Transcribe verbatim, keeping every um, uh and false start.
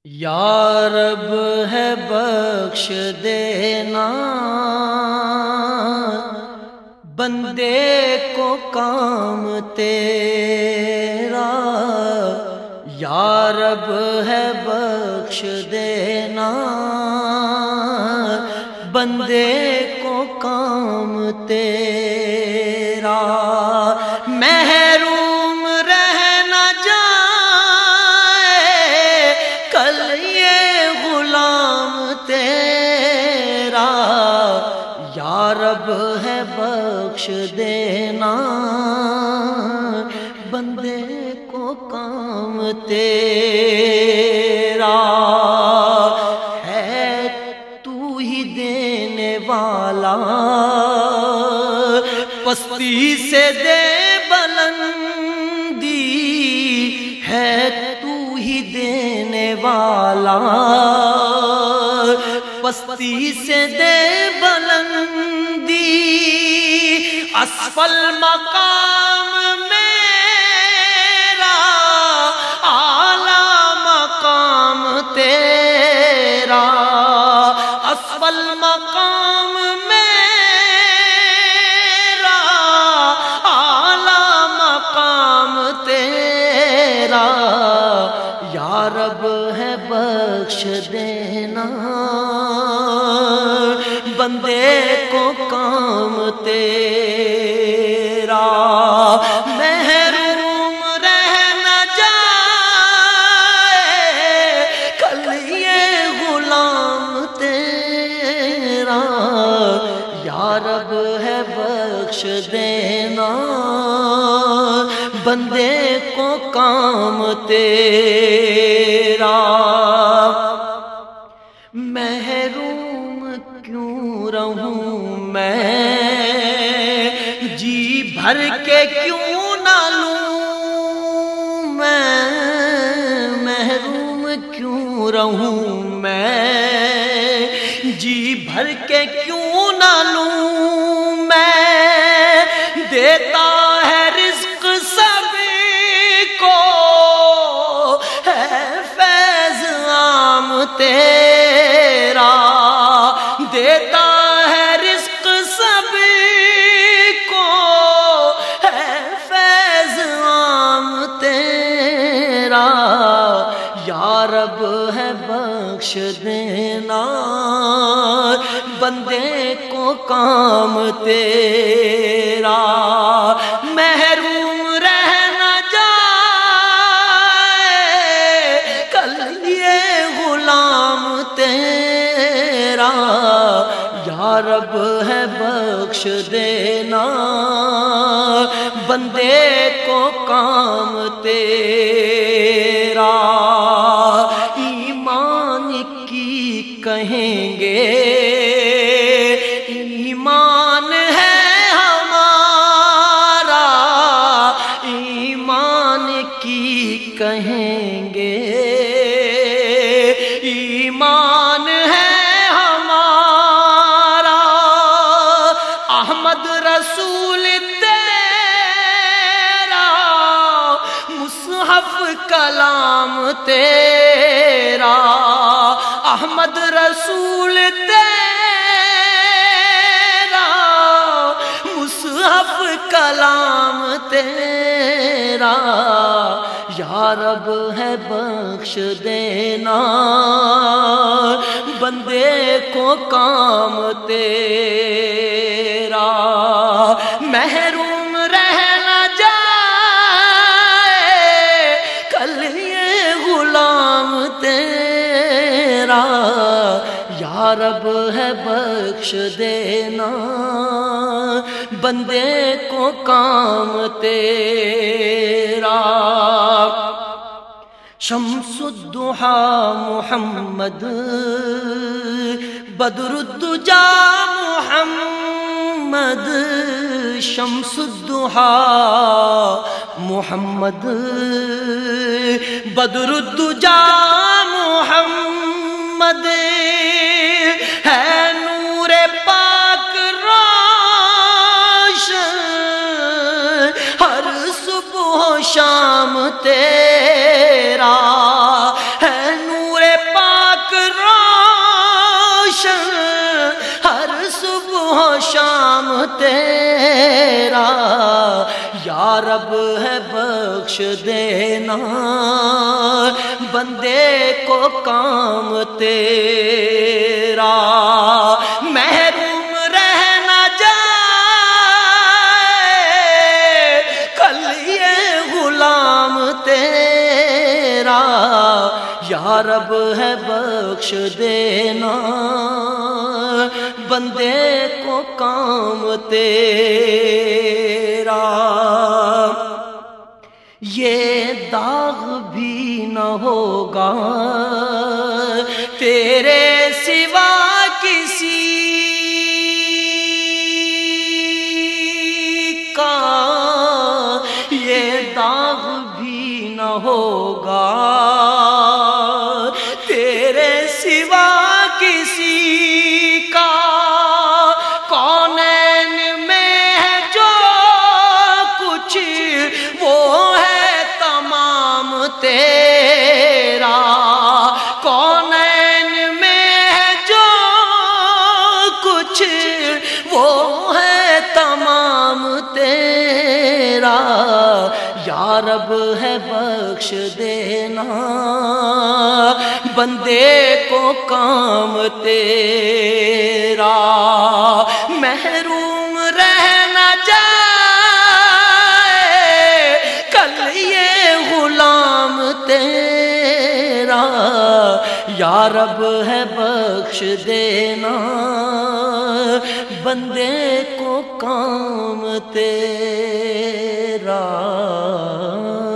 یا رب ہے بخش دینا بندے کو کام تیرا، یا رب ہے بخش دینا بندے کو کام تیرا، محروم رہ نہ جائے کل یہ غلام تیرا، یا رب ہے بخش دینا بندے کو کام تیرا، ہے تو ہی دینے والا پستی سے دے بلندی، ہے تو ہی دینے والا پستی سے دے بلندی، اسفل مقام میرا اعلی مقام تیرا، اسفل مقام میرا اعلی مقام تیرا، یا رب ہے بخش دینا بندے کو کام تیرا، محروم رہ نہ جائے کل یہ غلام تیرا، یا رب ہے بخش دینا بندے کو کام تیرا، محروم کیوں رہوں میں جی بھر کے کیوں نہ لوں میں، محروم کیوں رہوں میں جی بھر کے کیوں نہ لوں میں، دیتا ہے رزق سبھی کو ہے فیض عام تیرا، دیتا ہے رزق سبھی کو ہے فیض عام تیرا، یا رب ہے بخش دینا بندے کو کام تیرا، محروم رہ نہ جائے کل یہ غلام تیرا، یا رب ہے بخش دینا بندے کو کام تیرا، ایمان کی کہیں گے ایمان ہے ہمارا، ایمان کی کہیں گے ایمان ہے ہمارا، احمد رسول تیرا مصحف کلام تیرا، احمد رسول تیرا مصحف کلام تیرا، یا رب ہے بخش دینا بندے کو کام تیرا، محروم رہ نہ جائے کل یہ غلام تیرا، یا رب ہے بخش دینا بندے کو کام تیرا، شمس الضحا محمد بدر الدجا محمد، شمس الضحا محمد بدر الدجا محمد، ہے نور پاک روشن ہر صبح و شام تیرا، ہے نور تیرا، یا رب ہے بخش دینا بندے کو کام تیرا، محروم رہ نہ جائے کل یہ غلام تیرا، یا رب ہے بخش دینا بندے کو کام تیرا، یہ داغ بھی نہ ہوگا تیرے سوا کسی کا، یہ داغ بھی نہ ہوگا تیرے سوا کسی کا، کونین میں ہے جو کچھ وہ ہے تمام تیرا، کونین میں ہے جو کچھ وہ ہے تمام تیرا، یا رب ہے بخش دینا بندے کو کام تیرا، محروم رہ نہ جائے کل یہ غلام تیرا، یا رب ہے بخش دینا بندے کو کام تیرا۔